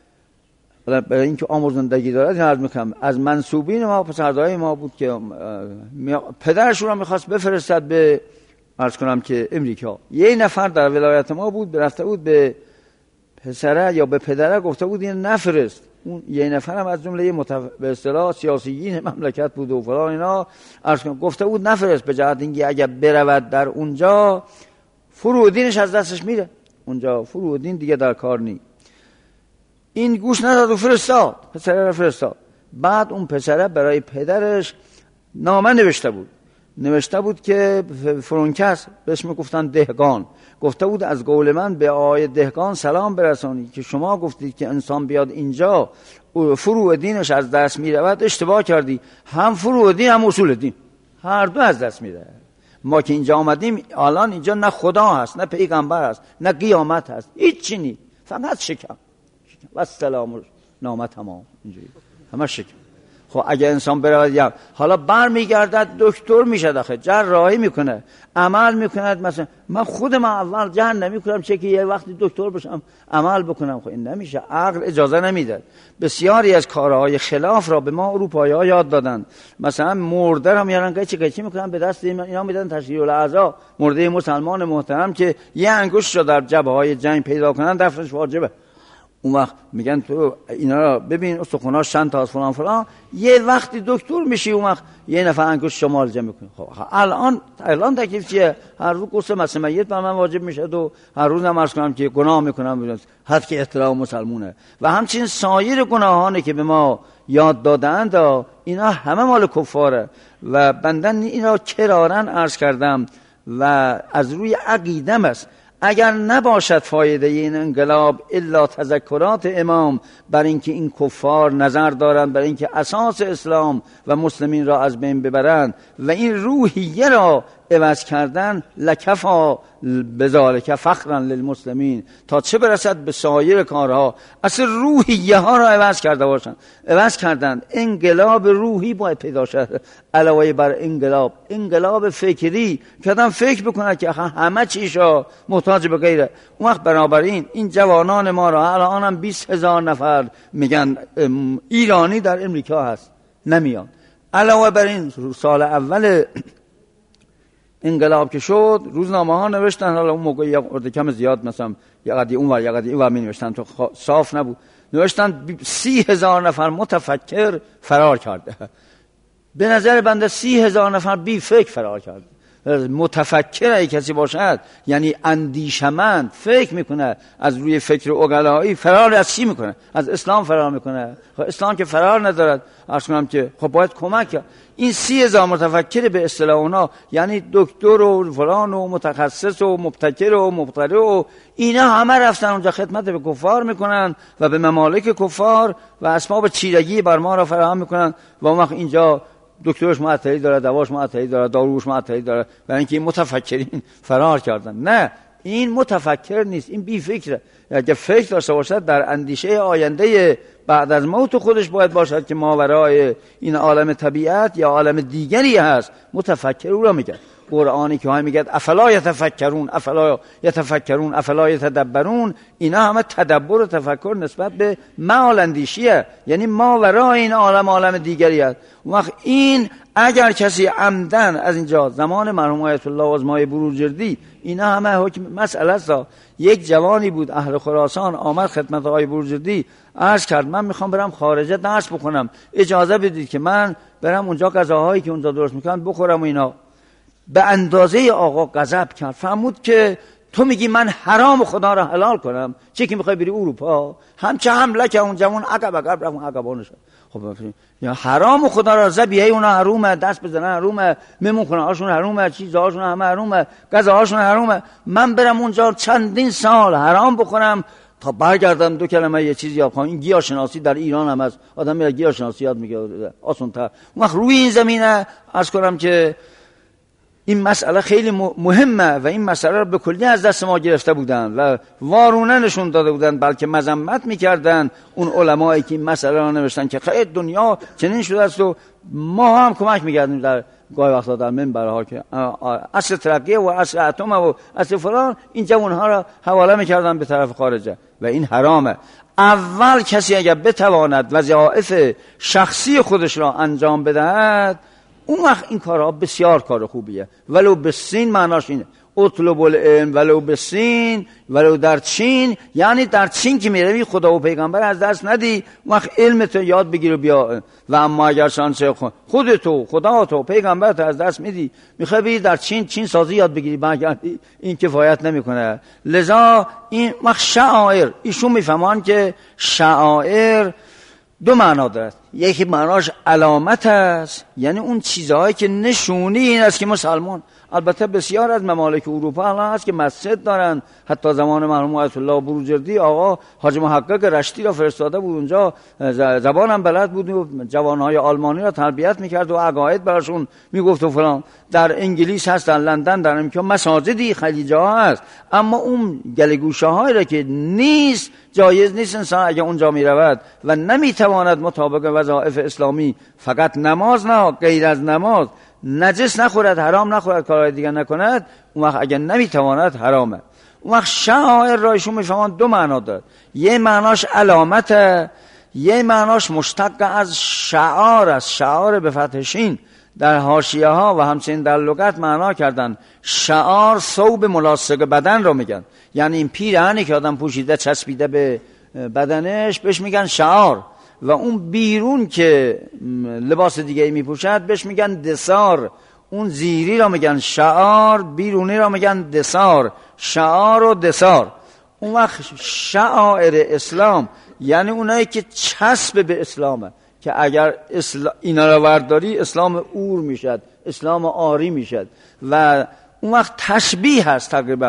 برای اینکه عمر زندگی دارد عرض میکنم از منسوبین ما پسردای ما بود که پدرشون رو میخواست بفرستد به عرض کنم که امریکا. یه نفر در ولایت ما بود رفته بود به پسره یا به پدره گفته بود این نفرست. اون یه نفر هم از جمله به اصطلاح سیاسیین مملکت بود و فلان اینا، گفته بود نفرست به جهت اینکه اگر برود در اونجا فروع دینش از دستش میره، اونجا فروع دین دیگه در کار نی. این گوش نداد و فرستاد، پسره را فرستاد. بعد اون پسره برای پدرش نامه نوشته بود که فرونکس بهش میگفتن دهقان، گفته بود از قول من به آقای دهقان سلام برسانی که شما گفتید که انسان بیاد اینجا فروع دینش از دست میرود، اشتباه کردی. هم فروع دین هم اصول دین هر دو از دست میره. ما که اینجا آمدیم الان اینجا نه خدا هست نه پیغمبر هست نه قیامت هست، هیچ چی نیست، فقط شکم و سلام نامه تمام اینجوری همه شکم. خب اگه انسان برود حالا برمیگردد دکتر میشه، داخل جراحی میکنه، عمل میکنه، مثلا من خودم اول جهنمی کنم چه که یه وقتی دکتر بشم عمل بکنم، خب این نمیشه، عقل اجازه نمیده. بسیاری از کارهای خلاف را به ما اروپایی‌ها یاد دادن، مثلا مرده را میارن قیچی میکنن به دست اینا میدن تشریح الاعضاء، مرده مسلمان محترم که یه انگشت را در جبهه‌های جنگ پیدا کنن دفنش واجبه. اون وقت میگن تو اینا را ببین استخوناش چند تا از فلان فلان، یه وقتی دکتر میشی اون وقت یه نفر انگشت شمال جمع میکنه. خب الان تکلیف چیه؟ هر روز قسم مسیحیت به من واجب میشه و هر روز هم عرض کنم که گناه میکنم، حد که احترام مسلمونه. و همچنین سایر گناهانی که به ما یاد دادند اینا همه مال کفاره و بندن اینا کرارن عرض کردم و از روی عقیدم است. اگر نباشد فایده این انقلاب الا تذکرات امام بر اینکه این کفار نظر دارند بر اینکه اساس اسلام و مسلمین را از بین ببرند و این روحیه را عوض کردن، لکفا بذالک فخرا للمسلمین، تا چه برسد به سایر کارها. اصل روحیه ها را عوض کردند. انقلاب روحی باید پیدا شد علاوه بر انقلاب فکری که آدم فکر بکنه که همه چیشا محتاج به غیره. اون وقت بنابراین این جوانان ما را الان هم 20,000 نفر میگن ایرانی در امریکا هست، نمیان. علاوه بر این سال اول انقلاب که شد روزنامه ها نوشتن، حالا اون موقع یه کم زیاد مثلا یه قدی اون و می نوشتن تو صاف نبود، نوشتن 30,000 نفر متفکر فرار کرده. به نظر بنده 30,000 نفر بی فکر فرار کرده. متفکر ای کسی باشد یعنی اندیشمند، فکر میکنه، از روی فکر عقلایی فرار از چی میکنه؟ از اسلام فرار میکنه. خب اسلام که فرار ندارد، عرض کنم که خب باید کمک کرد. این 30,000 متفکر به اصطلاح اونا یعنی دکتر و فلان و متخصص و مبتکر و مبتدع و اینا همه رفتن اونجا خدمت به کفار میکنن و به ممالک کفار و اسباب چیرگی بر ما را فراهم میکنن و اون وقت اینجا دکترش معطلی داره، دواش معطلی داره، داروش معطلی داره، برای اینکه این متفکرین فرار کردن. نه، این متفکر نیست، این بی فکره. اگه فکر داشته باشد در اندیشه آینده بعد از موت خودش باید باشد که ماورای این عالم طبیعت یا عالم دیگری هست. متفکر او را میگه. قرآنی که های میگه افلا یتفکرون افلا یتدبرون، اینا همه تدبر و تفکر نسبت به معال اندیشیه، یعنی ماورای این عالم دیگری هست. وقت این اگر کسی عمدن از اینجا زمان مرحوم آیت الله آزمای بروجردی، اینا همه حکم مسئله است. یک جوانی بود اهل خراسان آمد خدمت آقای بروجردی، عرض کرد من میخوام برم خارجه درس بخونم، اجازه بدید که من برم اونجا غذاهایی که اونجا درست میکنن بخورم و اینا. به اندازه آقا غضب کرد، فرمود که تو میگی من حرام خدا را حلال کنم، چه که میخوای بری اروپا؟ همچه حمله که اون جوان عقب رفت، اون عقبانش. خب یا حرام خدا را زبیه اونا حرومه، دست بزنن حرومه، میمون خونه هاشون حرومه، چیزهاشون همه حرومه، غذاهاشون حرومه. من برم اونجا چندین سال حرام بخورم تا برگردم دو کلمه یه چیزی یاد کنم. این گیاه شناسی در ایران هم هست، آدم میاد گیاه شناسی یاد میگه آسان‌تر. اون وقت روی این زمینه عرض کنم که این مسئله خیلی مهمه و این مسئله رو به کلی از دست ما گرفته بودن و وارونه نشون داده بودن، بلکه مذمت میکردن اون علمایی که این مسئله رو نوشتن که خیلی دنیا چنین شده است و ما هم کمک میکردیم در گاهی وقتا در منبرها که اصل ترقیه و اصل اتم و اصل فلان، این جوانها رو حواله میکردن به طرف خارجه و این حرامه. اول کسی اگر بتواند وظایف شخصی خودش را انجام بدهد، اون وقت این کارها بسیار کار خوبیه. ولو بسین معناش اینه، اطلب العلم ولو بسین، ولو در چین، یعنی در چین که میروی خدا و پیغمبر از دست ندی، اون وقت علمت یاد بگیر و بیا. و اما اگر شانسه خودتو خدا تو پیغمبرت از دست میدی، میخوای بری در چین سازی یاد بگیری، برگردی، این کفایت نمیکنه. لذا این وقت شعائر، ایشون میفهمان که شعائر دو معنا دارد. یکی معناش علامت است، یعنی اون چیزهایی که نشونی این است که مسلمان. البته بسیار از ممالک اروپا الان هست که مسجد دارن، حتی زمان مرحوم آیت الله بروجردی آقا حاج محقق رشتی را فرستاده بود اونجا، زبانم بلد بود و جوانهای آلمانی را تربیت میکرد و عقاید براشون میگفت و فلان. در انگلیس هست، در لندن، در امریکا مساجدی خیلی جا هست، اما اون گلگوشه هایی را که نیست، جایز نیست انسان اگه اونجا میرود و نمیتواند مطابق وظایف اسلامی، فقط نماز نه، غیر از نماز نجس نخورد، حرام نخورد، کارهای دیگر نکند، اون وقت اگه نمیتواند حرامه. اون وقت شعائر رایشون میفهمن دو معنا داره. یه معناش علامته، یه معناش مشتق از شعار است. شعار به فتح شین در حاشیه ها و همچنین در لغت معنا کردن. شعار ثوب ملاصق بدن رو میگن، یعنی این پیرهنی که آدم پوشیده چسبیده به بدنش بهش میگن شعار، و اون بیرون که لباس دیگه میپوشد بهش میگن دثار. اون زیری را میگن شعار، بیرونی را میگن دثار. شعار و دثار. اون وقت شعائر اسلام یعنی اونایی که چسب به اسلامه، که اگر اینا را ورداری اسلام اور میشد، اسلام آری میشد. و اون وقت تشبیه هست تقریبا.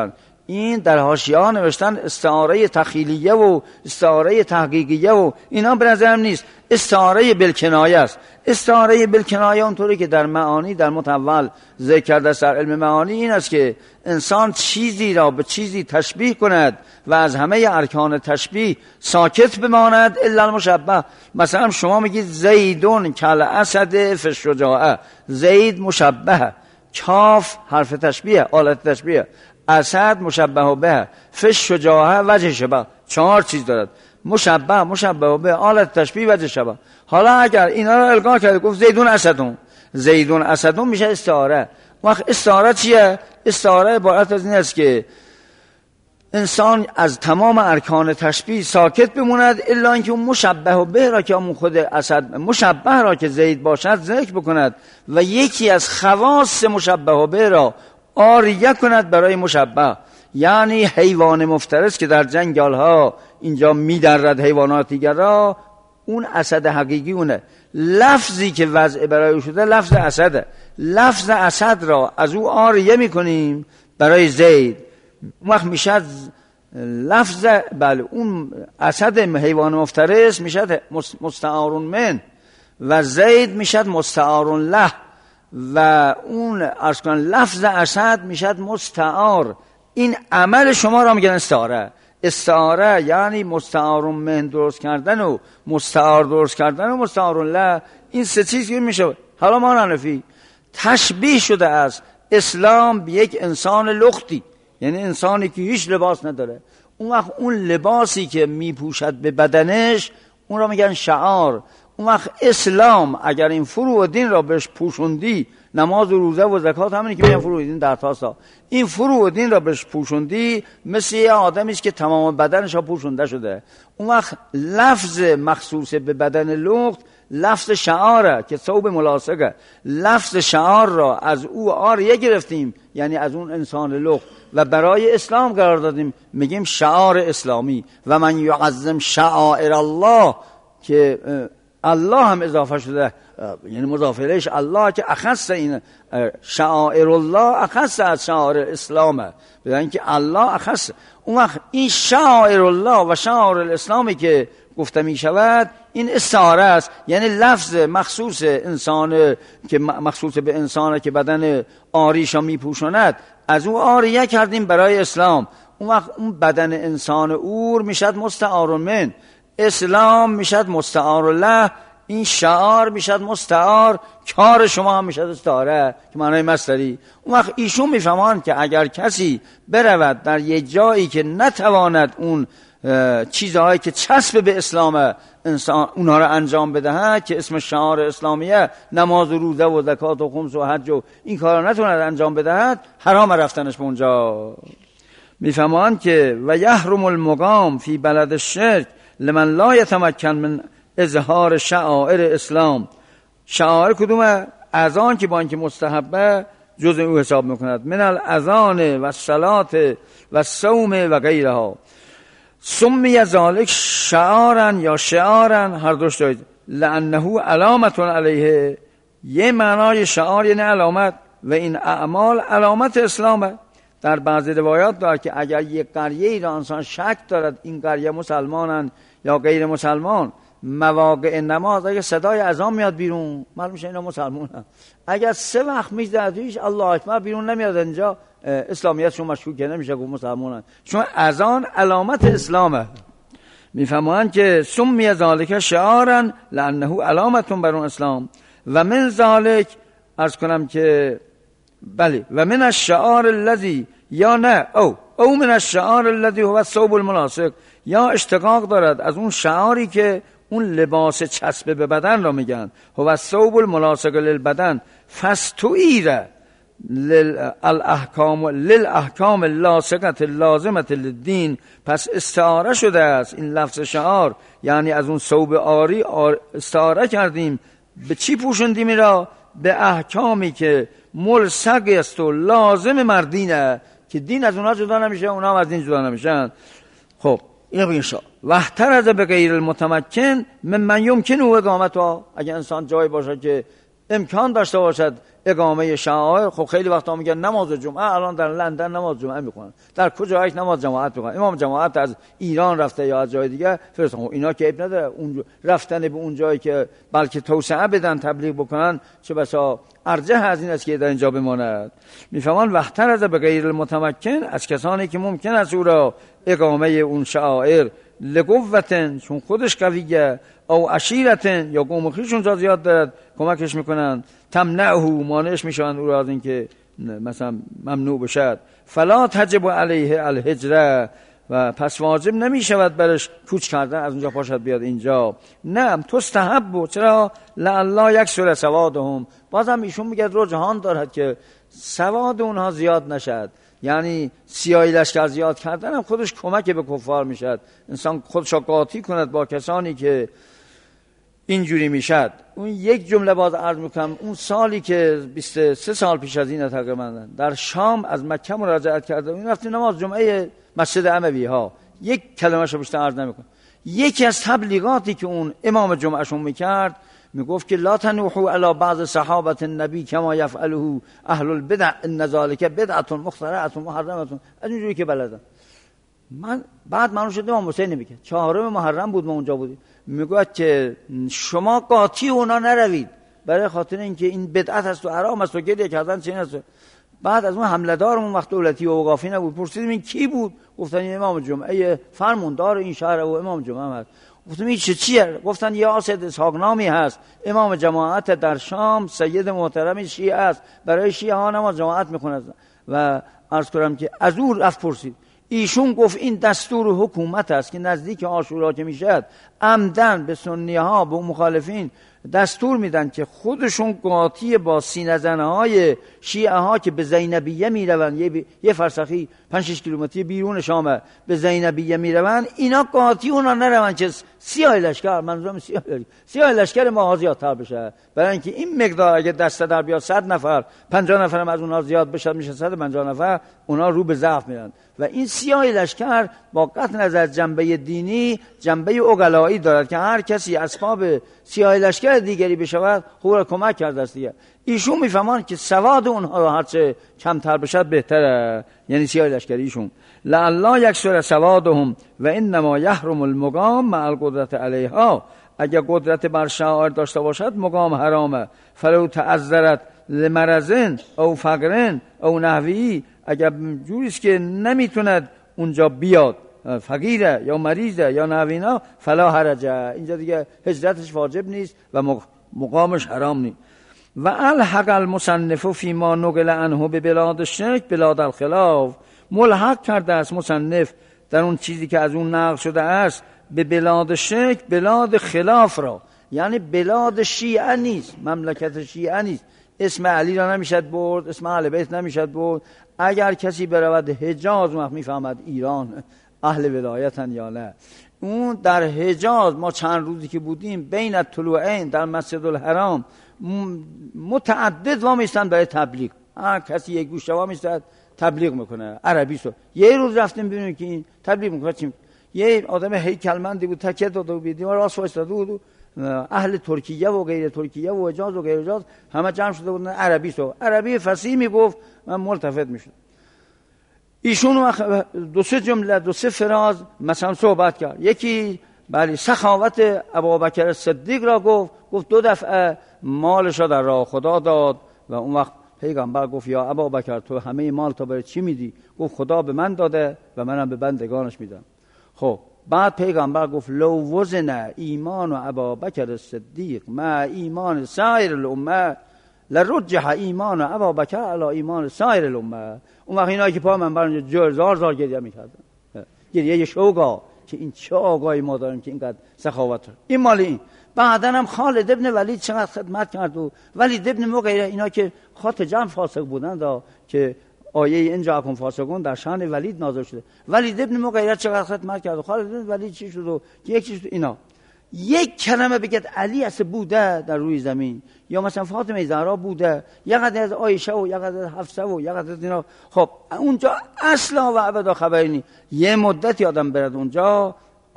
این در حاشیه‌ها نوشتن استعاره تخیلیه و استعاره تحقیقیه و اینا به نظرم نیست. استعاره بالکنایه است. استعاره بالکنایه اونطوری که در معانی در متول ذکر کرده است در علم معانی این است که انسان چیزی را به چیزی تشبیه کند و از همه ارکان تشبیه ساکت بماند الا المشبه. مثلا شما میگید زیدون کل اسد فی الشجاعه، زید مشبه، کاف حرف تشبیه، آلت تشبیه، اسد مشبه به، فی الشجاعه وجه شبه. 4 چیز دارد: مشبه به، آلت تشبیه، وجه شبه. حالا اگر اینا را الغا کرد گفت زیدون اسدون، زیدون اسدون میشه استعاره. وقت استعاره چیه؟ استعاره عبارت از این است که انسان از تمام ارکان تشبیه ساکت بموند الا اینکه اون مشبه به را که همون خود اسد مشبه را که زید باشد ذکر بکند و یکی از خواص مشبه به را عاریه کند برای مشبه. یعنی حیوان مفترس که در جنگل ها اینجا میدرد حیوانات دیگر را، اون اسد حقیقی اونه. لفظی که وضع برای شده لفظ اسده. لفظ اسد را از او عاریه میکنیم برای زید. وقت میشد لفظ بله اون اسد حیوان مفترس میشد مستعار من و زید میشد مستعار له و اون اصلا لفظ اسد میشد مستعار. این عمل شما را میگن استعاره. استعاره یعنی مستعار من درست کردن و مستعار درست کردن و مستعار له. این 3 چیز که میشه. حالا ما حنفی تشبیه شده است اسلام به یک انسان لختی، یعنی انسانی که هیچ لباس نداره. اون وقت اون لباسی که میپوشد به بدنش اون را میگن شعار. اون وقت اسلام اگر این فروع دین را بهش پوشوندی، نماز و روزه و زکات همینی که میگن فروع دین در تاسا، این فروع دین را بهش پوشوندی مثل یه آدمی است که تمام بدنش ها پوشونده شده. اون وقت لفظ مخصوص به بدن لخت لفظ شعاره که ثوب ملاصقه. لفظ شعار را از او عاریه گرفتیم، یعنی از اون انسان لخت، و برای اسلام قرار دادیم، میگیم شعار اسلامی. و من یعظم شعائر الله که الله هم اضافه شده، یعنی مضاف الیهش الله که اخص این شعائر الله اخص از شعائر اسلامه، بدن که الله اخص. اون وقت این شعائر الله و شعائر الاسلامی که گفته می شود این استعاره است، یعنی لفظ مخصوص انسان که مخصوص به انسانه که بدن آریشا می پوشاند از او عاریه کردیم برای اسلام. اون وقت اون بدن انسان اور میشد مستعار من، اسلام میشد مستعار له، این شعار میشد مستعار، کار شما هم میشد استعاره که معنای مصدری. اون وقت ایشون میفهمان که اگر کسی برود در یک جایی که نتواند اون چیزهایی که چسب به اسلام انسان اونها را انجام بدهد که اسم شعار اسلامیه، نماز و روزه و زکات و خمس و حج و این کارا نتواند انجام بدهد، حرام رفتنش به اونجا. میفهمان که و یحرم المقام فی بلد الشرک لمن لا یتمکن من اظهار شعائر اسلام. شعائر کدومه؟ اذان که با اینکه مستحبه جزء او حساب میکند، من الاذان و الصلات و الصوم و غیرها. سمی ذالک شعارا یا شعارا، هر دوش دارید، لانه علامت علیه. یه معنای شعار یعنی علامت و این اعمال علامت اسلامه. در بعضی روایات دارد که اگر یک قریه ای را انسان شک دارد این قریه مسلمانند یا غیر مسلمان، مواقع نماز اگر صدای اذان میاد بیرون معلوم میشه اینا مسلمانن. اگر 3 وقت میزدیش الله اکبر بیرون نمیاد اینجا اسلامیتشون مشکوک نمیشه گفت مسلمانن، چون اذان علامت اسلامه. میفهمن که سمی ذالک شعارا لانه علامت بر اسلام. و من ذالک عرض کنم که بله، و من الشعار الذي یا نه او من الشعار الذي هو الثوب الملاصق، یا اشتقاق دارد از اون شعاری که اون لباس چسب به بدن را میگن، هو الثوب الملاصق للبدن فاستعیر للاحکام اللاصقه اللازمه للدین. پس استعاره شده است این لفظ شعار، یعنی از اون ثوب آری استعاره کردیم. به چی پوشوندیم را؟ به احکامی که ملصق است و لازم مردینه که دین از اونها جدا نمیشه، اونها هم از دین جدا نمیشن. خب اینو بگین شا واحترز به غیر المتمکن من یمکن او اقامتها. اگر انسان جایی باشه که امکان داشته باشد اقامه شعائر. خب خیلی وقتا میگن نماز جمعه، الان در لندن نماز جمعه میخونن، در کجا یک نماز جماعت میخونن، امام جماعت از ایران رفته یا از جای دیگه فرستادن. خب اینا که عیب نداره، اون رفتن به اون جایی که بلکه توسعه بدن، تبلیغ بکنن، چه بسا ارجح از این است که در اینجا بماند. میفهمان وقتر از به غیر المتمکن، از کسانی که ممکن است او را اقامه اون شعائر لقوتن، چون خودش قویه، او عشیرتن، یا قوم خویش اونجا زیاد دارد کمکش میکنن، تمنعه، مانعش میشن او را از اینکه مثلا ممنوع بشد. فلا تجب علیه الهجره، و پس واجب نمیشود برش کوچ کردن، از اونجا پاشد بیاد اینجا. نه تستحب. چرا؟ لعلا یکسر سوادهم، بازم ایشون میگه رجحان دارد که سواد اونها زیاد نشد، یعنی سیاهی لشکر زیاد کردن هم خودش کمک به کفار میشد، انسان خودش قاطی کند با کسانی که اینجوری میشد. اون یک جمله باز عرض میکنم، اون سالی که 23 سال پیش از این تقریبا در شام از مکه مراجعت کرده، این رفتیم نماز جمعه مسجد اموی ها، یک کلمه شو بیشتر عرض نمیکنم. یکی از تبلیغاتی که اون امام جمعهشون میکرد میگفت که لا تنوحوا علی بعض صحابه النبی کما یفعله اهل البدع ان ذلک بدعه مخترعه محرمه. از اینجوری که بلدن. من بعد معلوم شد امام حسین میگه 4 محرم بود ما اونجا بودیم، میگه که شما قاطی اونا نروید برای خاطر اینکه این بدعت است و حرام است و گریه کردن چنین است. بعد از اون حمله دارمون وقت دولتی و اوقافی نبود، پرسیدیم این کی بود؟ گفتن این امام جمعه فرماندار این شهر و امام جمعه هست. گفتم این چیه؟ گفتن یه اسد اسحاق نامی هست، امام جماعت در شام، سید محترم شیعه است، برای شیعه ها نماز جماعت میکنه. و عرض کنم که از او رفت پرسید، ایشون گفت این دستور حکومت است که نزدیک عاشورا که میشد عمدن به سنی ها، به مخالفین دستور میدن که خودشون قاطی با سینه زنهای شیعه ها که به زینبیه میروند، یه فرسخی 5-6 کیلومتری بیرون شام به زینبیه میروند، اینا قاطی اونا نروند که سیاه لشکر، منظورم سیاه لشکر ما زیادتر بشه، برای اینکه این مقدار اگه دسته در بیاد 100 نفر 50 نفر هم از اونها زیاد بشه، میشه 150 نفر، اونا رو به ضعف میرن. و این سیاه لشکر با قطع نظر جنبه دینی جنبه عقلایی دارد که هر کسی اسباب سیاه لشکر دیگری بشود خود را کمک کرده است دیگه. ایشون میفهمان که سواد اونها را هرچه کمتر بشد بهتره، یعنی سیاه لشکری ایشون. لعلا یکسر سوادهم و انما یحرم المقام مع القدرت علیها، اگر قدرت بر شعائر داشته باشد مقام حرامه. فلو تعذرت لمرضن او فقرن او نحوی، اگر جوریست که نمیتوند اونجا بیاد، فقیره یا مریضه یا نحوینا، فلا حرجه، اینجا دیگه هجرتش واجب نیست و مقامش حرام نیست. و الحق المصنف فی ما نقل عنه به بلاد الشرک بلاد الخلاف، ملحق کرده است مصنف در اون چیزی که از اون نقل شده است به بلاد شرک، بلاد خلاف را، یعنی بلاد شیعه نیست، مملکت شیعه نیست، اسم علی را نمیشد برد، اسم اهل بیت نمیشد برد. اگر کسی برود حجاز وقت میفهمد ایران اهل ولایتن یا نه. اون در حجاز ما چند روزی که بودیم بین الطلوعین در مسجد الحرام متعدد وامیستن برای تبلیغ، هر کسی یک گوشه وامیستد تبلیغ میکنه عربی سو. یه روز رفتیم ببینیم که این تبلیغ میکنه، یه آدم هیکلمندی بود تکیه داده بود، دیوار راست وایساده بود، اهل ترکیه و غیر ترکیه و حجاز و غیر حجاز همه جمع شده بودن عربی سو، عربی فصیح میگفت، من ملتفت میشد. ایشون 2-3 جمله 2-3 فراز مثلا صحبت کرد، یکی بله سخاوت ابوبکر صدیق را گفت 2 دفعه مالش را در راه خدا داد و اون وقت پیغمبر گفت یا ابوبکر تو همه مال تو برای چی میدی؟ گفت خدا به من داده و منم به بندگانش میدم. خب بعد پیغمبر گفت لو وزن ایمان و ابوبکر صدیق مع ایمان سایر الامه لرجح ایمان و ابوبکر علی ایمان سایر الامه. اون وقت اینا که پا من برنج زار گریه میکردن، گریه شوقا که این چه آقای ما داریم که اینقدر سخاوت داره. این مال این. بعدن هم خالد ابن ولید چقدر خدمت کرد و ولید ابن مغیره، اینا که خاط جمع فاسق بودن دا که آیه این جاکم فاسقون در شان ولید نازل شده، ولید ابن مغیره چقدر خدمت کرد و خالد ابن ولید چی شد و یکی شد. اینا یک کلمه بگید علی است بوده در روی زمین، یا مثلا فاطمه زهرا بوده، یا قدر از عایشه و یا قدر از حفصه و یا قدر از اینا، خب اونجا اصلا و ابدا خبری نیست. یه مدتی آدم برد اونجا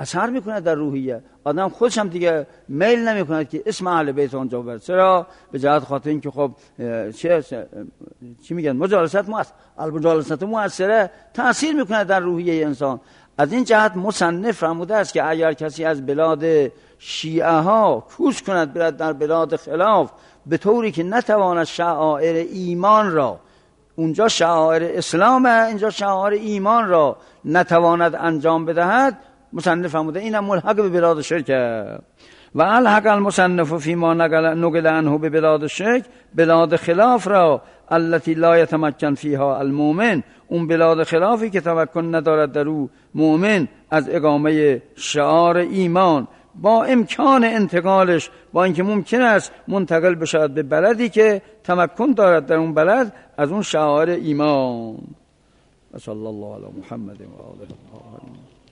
اثر میکنه در روحیه آدم. خودش هم دیگه میل نمیکنه که اسم اهل بیت اونجا ببره. چرا؟ به جهت خاطر اینکه خب چی میگن مجالست المجالست مؤثره، تأثیر میکنه در روحیه انسان. از این جهت مصنف فرموده است که اگر کسی از بلاد شیعه ها کوچ کند برد در بلاد خلاف به طوری که نتواند شعائر ایمان را، اونجا شعائر اسلامه اینجا شعائر ایمان را نتواند انجام بدهد، مصنف فرموده اینم ملحق به بلاد شرکه. و الحق المصنف فیما نقل عنه به بلاد شرک بلاد خلاف را التي لا يتمكن فيها المؤمن، اون بلاد خلافی که تمکن ندارد در او مؤمن از اقامه شعار ایمان با امکان انتقالش، با اینکه ممکن است منتقل بشود به بلدی که تمکن دارد در اون بلد از اون شعار ایمان. صلی الله علی محمد و آله الطاهرین.